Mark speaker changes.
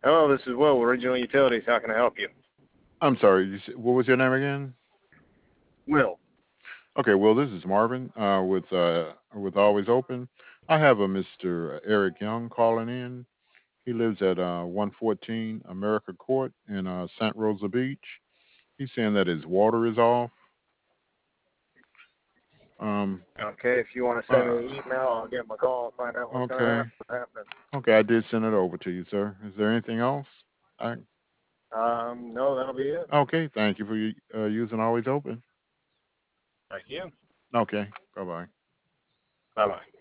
Speaker 1: Hello, this is Will, Original Utilities. How can I help you?
Speaker 2: I'm sorry. What was your name again?
Speaker 1: Will.
Speaker 2: Okay, well, this is Marvin with Always Open. I have a Mr. Eric Young calling in. He lives at 114 America Court in Santa Rosa Beach. He's saying that his water is off. Um,
Speaker 1: Okay, if you want to send
Speaker 2: uh,
Speaker 1: me an email, I'll give him a call and find out what's going on.
Speaker 2: okay,
Speaker 1: What's happening.
Speaker 2: okay, I did send it over to you, sir. Is there anything else? I,
Speaker 1: No, that'll be it.
Speaker 2: okay, thank you for using Always Open.
Speaker 1: Thank you.
Speaker 2: Okay, bye bye.
Speaker 1: Bye bye.